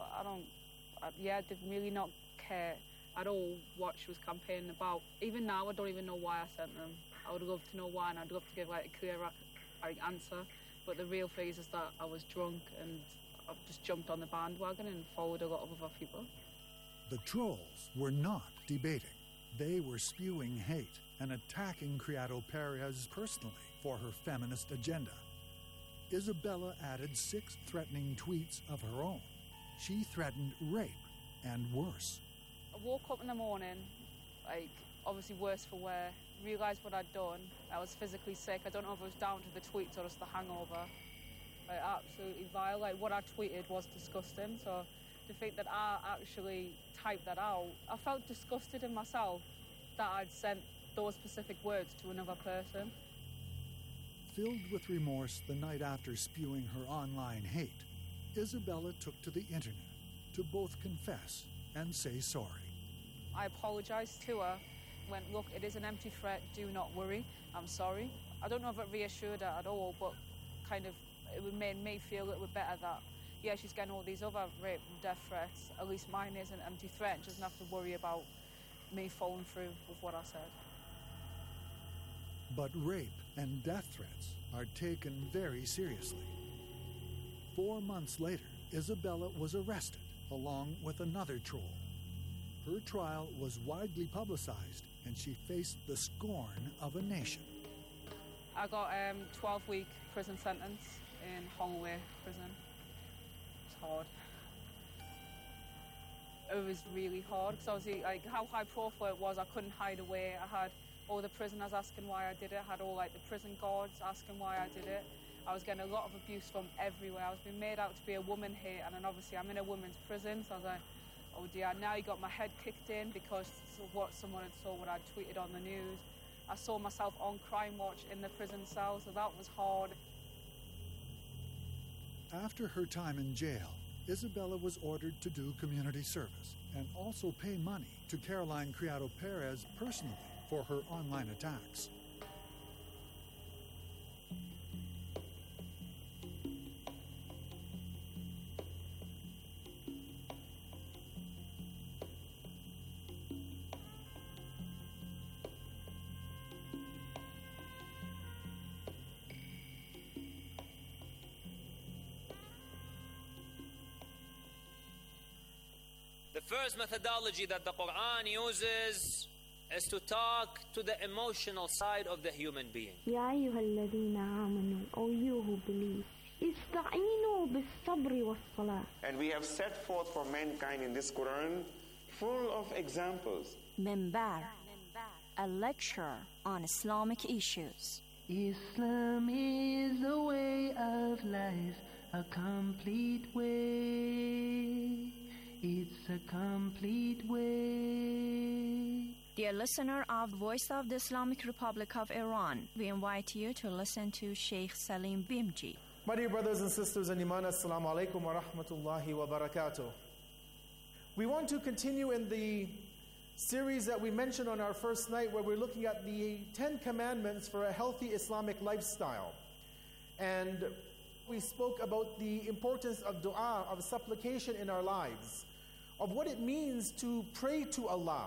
I did really not care at all what she was campaigning about. Even now, I don't even know why I sent them. I would love to know why, and I'd love to give a clear answer. But the real thing is that I was drunk, and I just jumped on the bandwagon and followed a lot of other people. The trolls were not debating. They were spewing hate and attacking Criado Perez personally for her feminist agenda. Isabella added 6 threatening tweets of her own. She threatened rape and worse. I woke up in the morning, obviously worse for wear, realised what I'd done. I was physically sick. I don't know if it was down to the tweets or just the hangover. Absolutely vile. What I tweeted was disgusting, so to think that I actually typed that out, I felt disgusted in myself that I'd sent those specific words to another person. Filled with remorse the night after spewing her online hate, Isabella took to the internet to both confess and say sorry. I apologised to her, went, look, it is an empty threat, do not worry, I'm sorry. I don't know if it reassured her at all, but it made me feel a little bit better that, yeah, she's getting all these other rape and death threats, at least mine is an empty threat, and she doesn't have to worry about me following through with what I said. But rape and death threats are taken very seriously. 4 months later, Isabella was arrested, along with another troll. Her trial was widely publicized, and she faced the scorn of a nation. I got a 12-week prison sentence in Holloway prison. It's hard. It was really hard, because obviously, how high profile it was, I couldn't hide away. I had all the prisoners asking why I did it. I had all the prison guards asking why I did it. I was getting a lot of abuse from everywhere. I was being made out to be a woman here, and then obviously I'm in a women's prison, so I was like, oh dear, now you got my head kicked in because of what someone had saw what I'd tweeted on the news. I saw myself on Crime Watch in the prison cell, so that was hard. After her time in jail, Isabella was ordered to do community service and also pay money to Caroline Criado Perez personally for her online attacks. The first methodology that the Quran uses is to talk to the emotional side of the human being. يا أيها الذين آمنوا, O you who believe, استعينوا بالصبر والصلاة. And we have set forth for mankind in this Quran full of examples. Minbar, a lecture on Islamic issues. Islam is a way of life, a complete way. It's a complete way. Dear listener of Voice of the Islamic Republic of Iran, we invite you to listen to Sheikh Salim Bimji. My dear brothers and sisters in Iman, Assalamu alaikum wa rahmatullahi wa barakatuh. We want to continue in the series that we mentioned on our first night, where we're looking at the 10 commandments for a healthy Islamic lifestyle. And we spoke about the importance of dua, of supplication in our lives, of what it means to pray to Allah,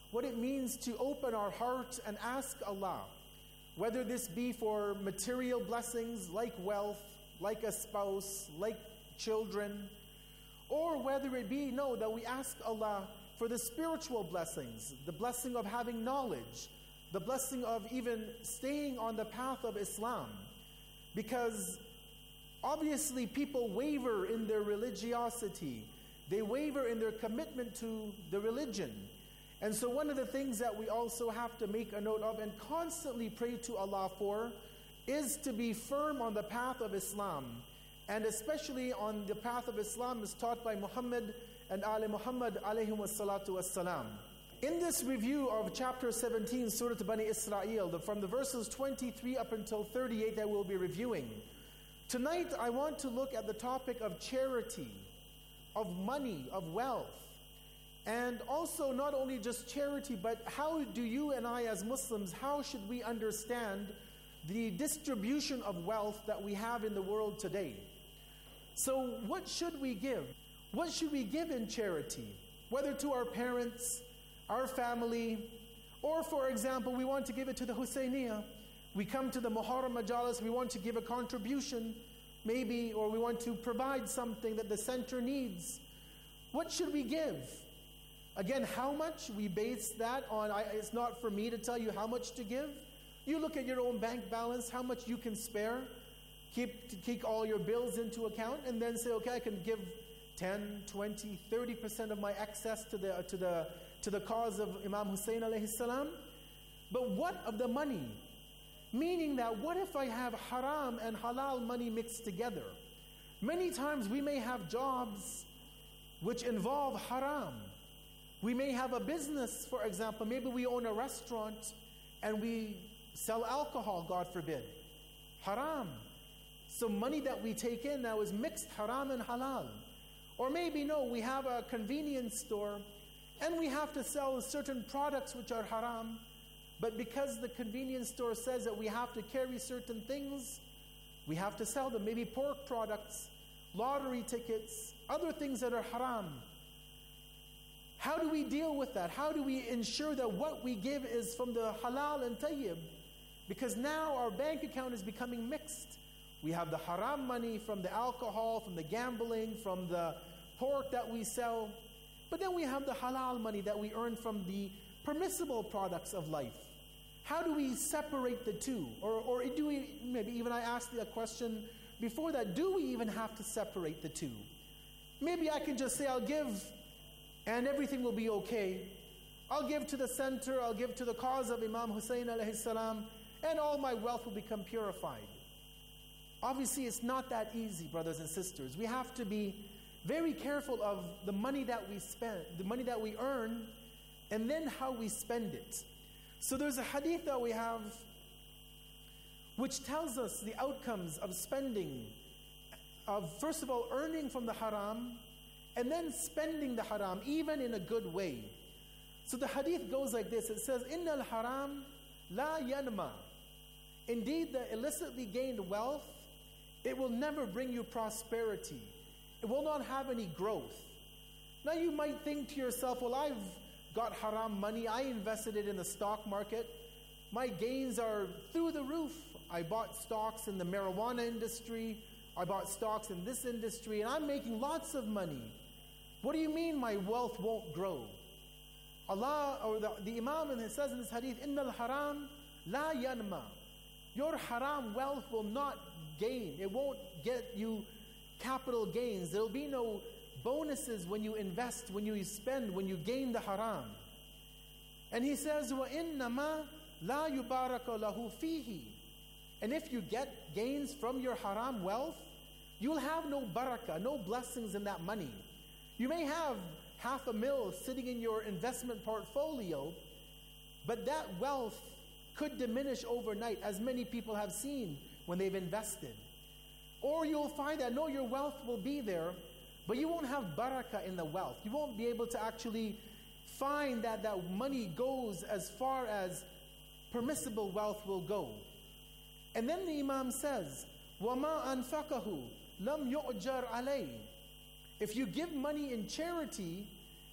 what it means to open our heart and ask Allah, whether this be for material blessings like wealth, like a spouse, like children, or whether it be, that we ask Allah for the spiritual blessings, the blessing of having knowledge, the blessing of even staying on the path of Islam. Because obviously people waver in their religiosity. They waver in their commitment to the religion. And so one of the things that we also have to make a note of and constantly pray to Allah for is to be firm on the path of Islam. And especially on the path of Islam as taught by Muhammad and Ali Muhammad alayhim wassalatu wassalam. In this review of chapter 17, Surah Bani Israel, from the verses 23 up until 38 that we'll be reviewing, tonight I want to look at the topic of charity, of money, of wealth. And also not only just charity, but how do you and I as Muslims, how should we understand the distribution of wealth that we have in the world today? So what should we give? What should we give in charity? Whether to our parents, our family, or for example, we want to give it to the Husayniyah. We come to the Muharram Majalis, we want to give a contribution, maybe, or we want to provide something that the center needs. What should we give? Again, how much? We base that on, it's not for me to tell you how much to give. You look at your own bank balance, how much you can spare, keep all your bills into account, and then say, okay, I can give 10, 20, 30% of my excess to the cause of Imam Hussein alayhi salam. But what of the money? Meaning that what if I have haram and halal money mixed together? Many times we may have jobs which involve haram. We may have a business, for example, maybe we own a restaurant and we sell alcohol, God forbid. Haram. So money that we take in now is mixed haram and halal. Or maybe we have a convenience store and we have to sell certain products which are haram, but because the convenience store says that we have to carry certain things, we have to sell them. Maybe pork products, lottery tickets, other things that are haram. How do we deal with that? How do we ensure that what we give is from the halal and tayyib? Because now our bank account is becoming mixed. We have the haram money from the alcohol, from the gambling, from the pork that we sell. But then we have the halal money that we earn from the permissible products of life. How do we separate the two? Or do we, maybe even I asked the question before that, do we even have to separate the two? Maybe I can just say I'll give and everything will be okay. I'll give to the center, I'll give to the cause of Imam Hussein alayhi salam, and all my wealth will become purified. Obviously, it's not that easy, brothers and sisters. We have to be very careful of the money that we spend, the money that we earn, and then how we spend it. So there's a hadith that we have which tells us the outcomes of spending, of first of all earning from the haram, and then spending the haram, even in a good way. So the hadith goes like this. It says, "Innal haram la yanma." Indeed, the illicitly gained wealth, it will never bring you prosperity. It will not have any growth. Now you might think to yourself, well, I've got haram money. I invested it in the stock market. My gains are through the roof. I bought stocks in the marijuana industry. I bought stocks in this industry, and I'm making lots of money. What do you mean my wealth won't grow? Allah, or the Imam, and it says in this hadith, "Innal haram la yanma." Your haram wealth will not gain. It won't get you capital gains. There will be no bonuses when you invest, when you spend, when you gain the haram. And he says, وَإِنَّمَا لَا يُبَارَكَ لَهُ فِيهِ. And if you get gains from your haram wealth, you'll have no barakah, no blessings in that money. You may have $500,000 sitting in your investment portfolio, but that wealth could diminish overnight, as many people have seen when they've invested. Or you'll find that, no, your wealth will be there, but you won't have barakah in the wealth. You won't be able to actually find that that money goes as far as permissible wealth will go. And then the Imam says, وَمَا أَنْفَقَهُ لَمْ يُؤْجَرْ عَلَيْهِ. If you give money in charity,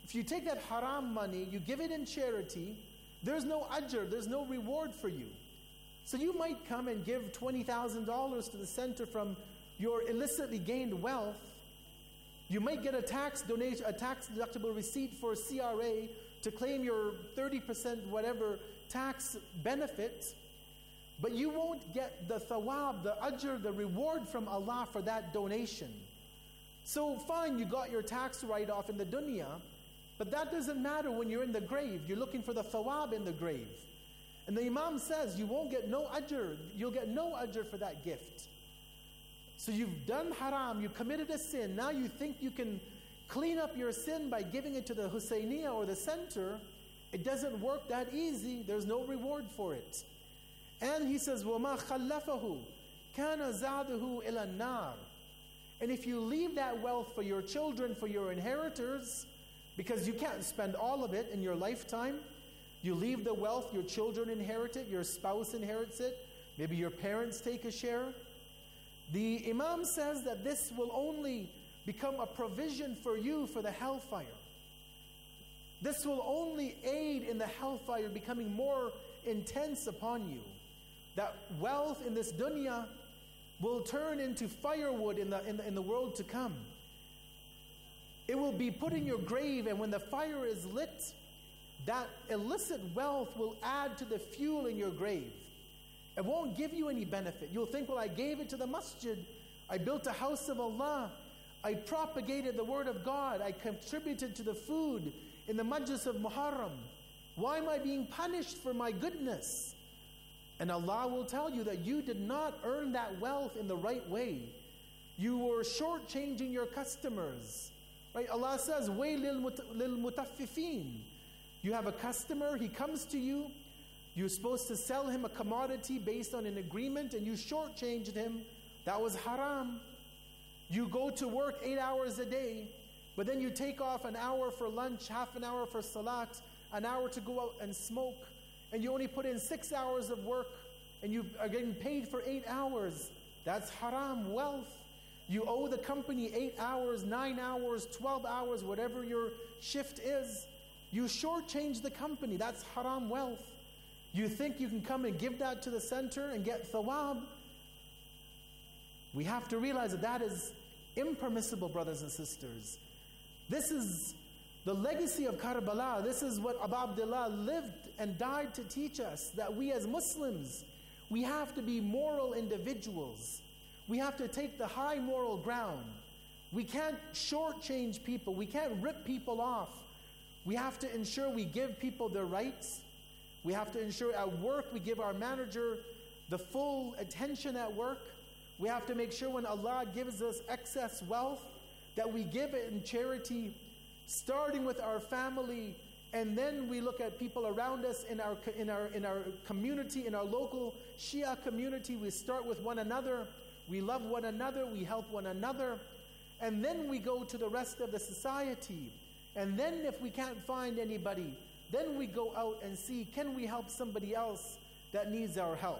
If you take that haram money, you give it in charity, there's no ajr, there's no reward for you. So you might come and give $20,000 to the center from your illicitly gained wealth. You might get a tax donation, a tax deductible receipt for CRA to claim your 30% whatever tax benefit, but you won't get the thawab, the ajr, the reward from Allah for that donation. So fine, you got your tax write-off in the dunya, but that doesn't matter when you're in the grave. You're looking for the thawab in the grave. And the Imam says you won't get no ajr, you'll get no ajr for that gift. So you've done haram, you committed a sin, now you think you can clean up your sin by giving it to the Husayniyah or the center. It doesn't work that easy, there's no reward for it. And he says, وَمَا خَلَّفَهُ كَانَ زَعْدُهُ إِلَى النَّارِ. And if you leave that wealth for your children, for your inheritors, because you can't spend all of it in your lifetime, you leave the wealth, your children inherit it, your spouse inherits it, maybe your parents take a share. The Imam says that this will only become a provision for you for the hellfire. This will only aid in the hellfire becoming more intense upon you. That wealth in this dunya will turn into firewood in the world to come. It will be put in your grave, and when the fire is lit, that illicit wealth will add to the fuel in your grave. It won't give you any benefit. You'll think, well, I gave it to the masjid, I built a house of Allah, I propagated the word of God, I contributed to the food in the majlis of Muharram. Why am I being punished for my goodness? And Allah will tell you that you did not earn that wealth in the right way. You were shortchanging your customers. Right? Allah says, وَيْلِ لِلْمُتَفِّفِينَ. You have a customer, he comes to you, you're supposed to sell him a commodity based on an agreement, and you shortchanged him. That was haram. You go to work 8 hours a day, but then you take off an hour for lunch, half an hour for salat, an hour to go out and smoke, and you only put in 6 hours of work, and you are getting paid for 8 hours. That's haram wealth. You owe the company 8 hours, 9 hours, 12 hours, whatever your shift is. You shortchange the company. That's haram wealth. You think you can come and give that to the center and get thawab. We have to realize that that is impermissible, brothers and sisters. This is the legacy of Karbala. This is what Abu Abdullah lived and died to teach us, that we as Muslims, we have to be moral individuals. We have to take the high moral ground. We can't shortchange people. We can't rip people off. We have to ensure we give people their rights. We have to ensure at work we give our manager the full attention at work. We have to make sure when Allah gives us excess wealth that we give it in charity, starting with our family, and then we look at people around us in our community, in our local Shia community. We start with one another. We love one another, we help one another, and then we go to the rest of the society. And then if we can't find anybody, then we go out and see, can we help somebody else that needs our help?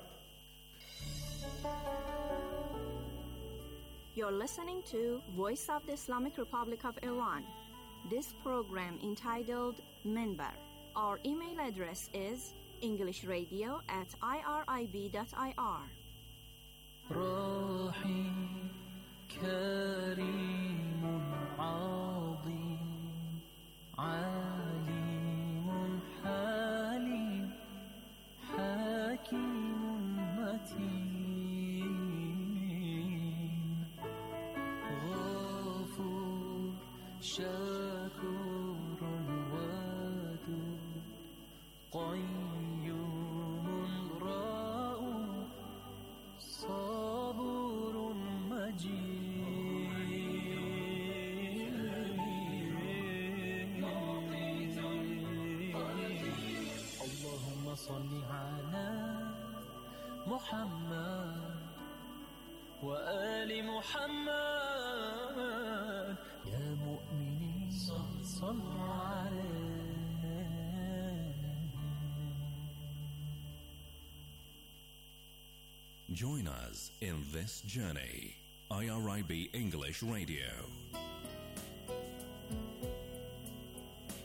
You're listening to Voice of the Islamic Republic of Iran. This program entitled Minbar. Our email address is englishradio@irib.ir. راحي كريم عظيم عليم حليم حكيم متين غفور شكور ودود قيوم رؤوف صبور مجيد اللهم صل على محمد وآل محمد يا مؤمنين صلوا عليه. Join us in this journey. IRIB English Radio.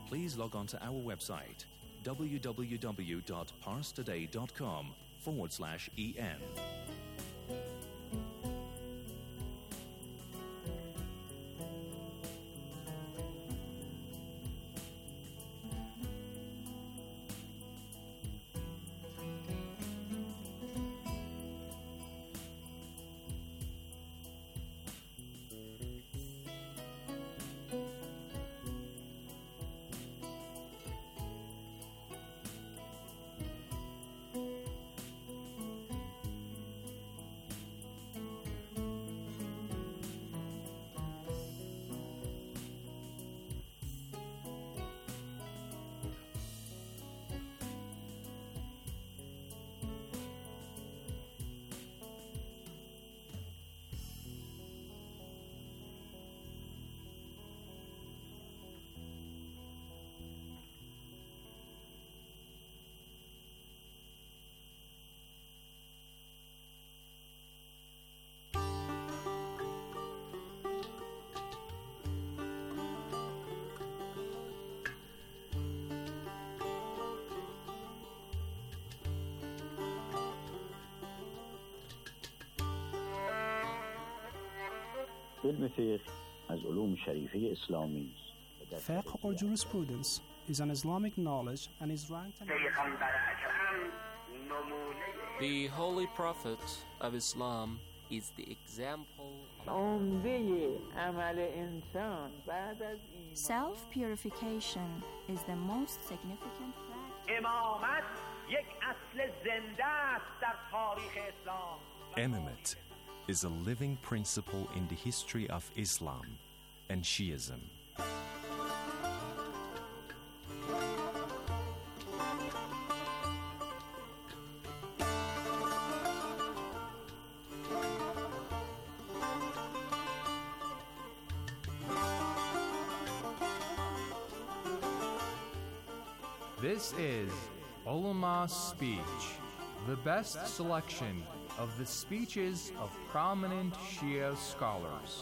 please log on to our website www.parstoday.com/en. علم فقه از علوم شریفه اسلامی است. Fiqh or jurisprudence is an Islamic knowledge and is ranked The Holy Prophet of Islam is the example Self-purification is the most significant Imamate is a living principle in the history of Islam and Shiism. This is Ulama Speech, the best selection of the speeches of prominent Shia scholars.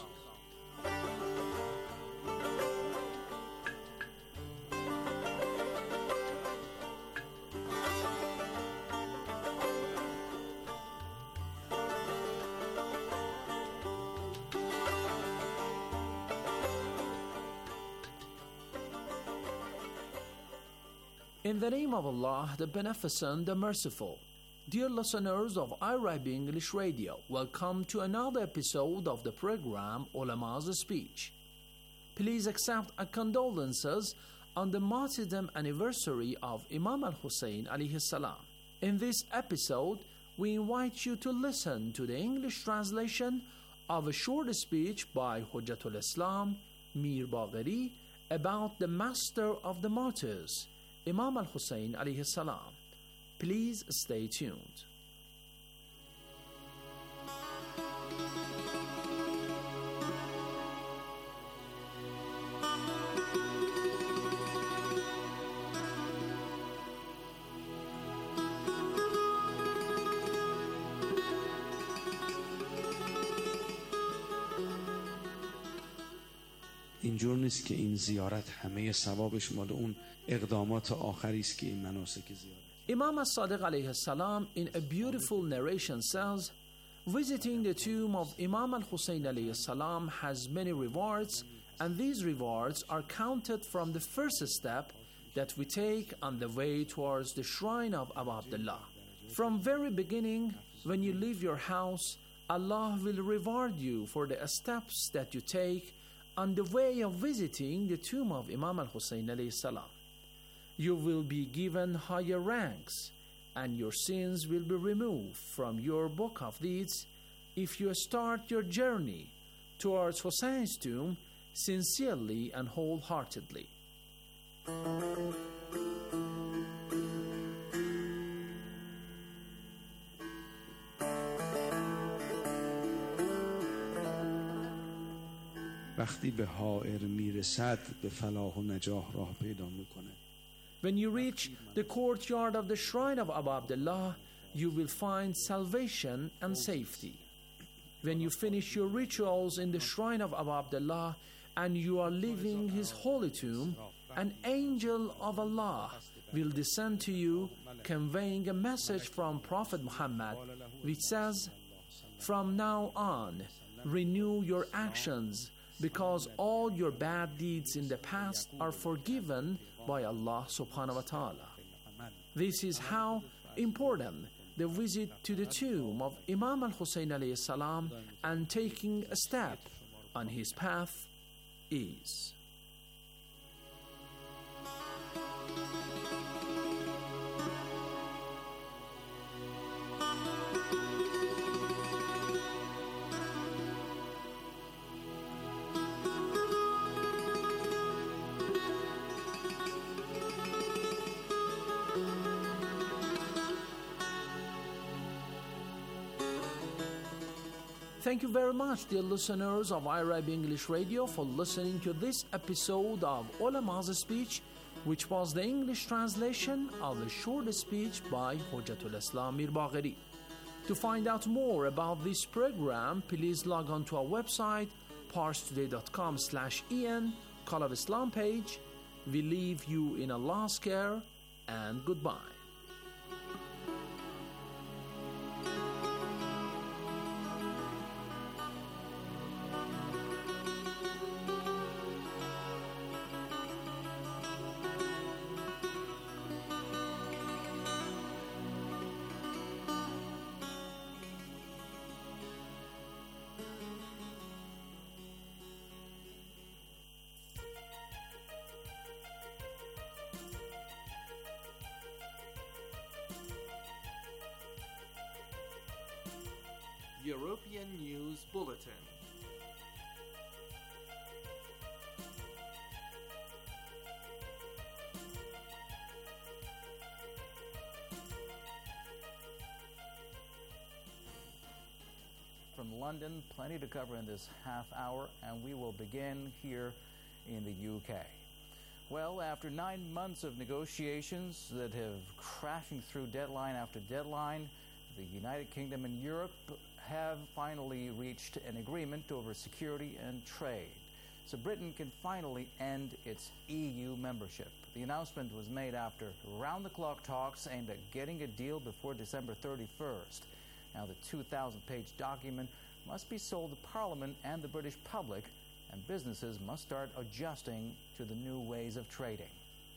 In the name of Allah, the Beneficent, the Merciful. Dear listeners of Arabic English Radio, welcome to another episode of the program Ulama's Speech. Please accept our condolences on the martyrdom anniversary of Imam al-Hussein alayhi salam. In this episode, we invite you to listen to the English translation of a short speech by Hujjatul Islam, Mir Bagheri, about the master of the martyrs, Imam al-Hussein alayhi salam. Please stay tuned. اینجور نیست که این زیارت همه ثوابش مال اون اقدامات آخری است که این مناسک زیارت. Imam as-Sadiq alayhi salam in a beautiful narration says, visiting the tomb of Imam al-Hussein alayhi salam has many rewards, and these rewards are counted from the first step that we take on the way towards the shrine of Abu Abdullah. From very beginning, when you leave your house, Allah will reward you for the steps that you take on the way of visiting the tomb of Imam al-Hussein alayhi salam. You will be given higher ranks, and your sins will be removed from your book of deeds if you start your journey towards Hussein's tomb sincerely and wholeheartedly. وقتی به حائر میرسد به فلاح و نجاح راه پیدا میکنه. When you reach the courtyard of the shrine of Abu Abdullah, you will find salvation and safety. When you finish your rituals in the shrine of Abu Abdullah and you are leaving his holy tomb, an angel of Allah will descend to you conveying a message from Prophet Muhammad which says, "From now on, renew your actions because all your bad deeds in the past are forgiven by Allah subhanahu wa ta'ala." This is how important the visit to the tomb of Imam al-Hussein alayhi salam and taking a step on his path is. Thank you very much, dear listeners of IRIB English Radio, for listening to this episode of Ulama's Speech, which was the English translation of a short speech by Hujjatul Islam Mir Bagheri. To find out more about this program, please log on to our website, parstoday.com/en, Call of Islam page. We leave you in Allah's care, and goodbye. European News Bulletin. From London, plenty to cover in this half hour, and we will begin here in the UK. Well, after 9 months of negotiations that have crashing through deadline after deadline, the United Kingdom and Europe have finally reached an agreement over security and trade. So Britain can finally end its EU membership. The announcement was made after round-the-clock talks aimed at getting a deal before December 31st. Now, the 2,000-page document must be sold to Parliament and the British public, and businesses must start adjusting to the new ways of trading.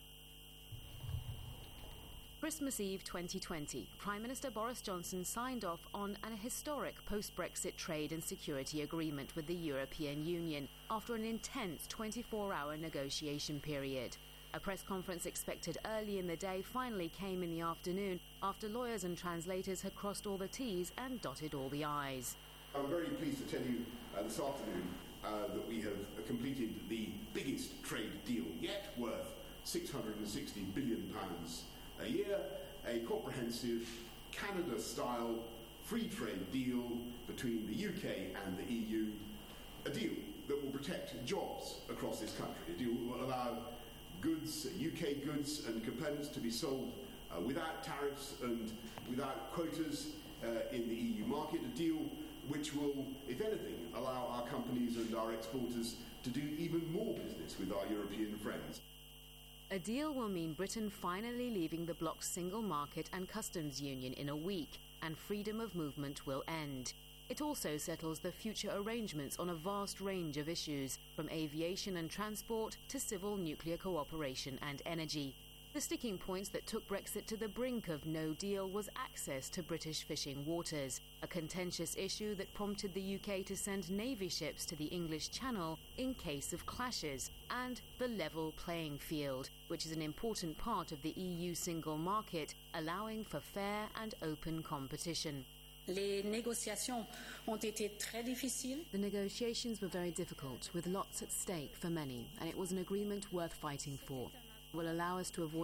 Christmas Eve 2020, Prime Minister Boris Johnson signed off on an historic post-Brexit trade and security agreement with the European Union after an intense 24-hour negotiation period. A press conference expected early in the day finally came in the afternoon after lawyers and translators had crossed all the T's and dotted all the I's. I'm very pleased to tell you this afternoon that we have completed the biggest trade deal yet, worth £660 billion a year, a comprehensive Canada-style free trade deal between the UK and the EU, a deal that will protect jobs across this country, a deal that will allow goods, UK goods and components to be sold without tariffs and without quotas in the EU market, a deal which will, if anything, allow our companies and our exporters to do even more business with our European friends. A deal will mean Britain finally leaving the bloc's single market and customs union in a week, and freedom of movement will end. It also settles the future arrangements on a vast range of issues, from aviation and transport to civil nuclear cooperation and energy. The sticking points that took Brexit to the brink of no deal was access to British fishing waters, a contentious issue that prompted the UK to send Navy ships to the English Channel in case of clashes, and the level playing field, which is an important part of the EU single market, allowing for fair and open competition. Les négociations ont été très difficiles. The negotiations were very difficult, with lots at stake for many, and it was an agreement worth fighting for. It will allow us to avoid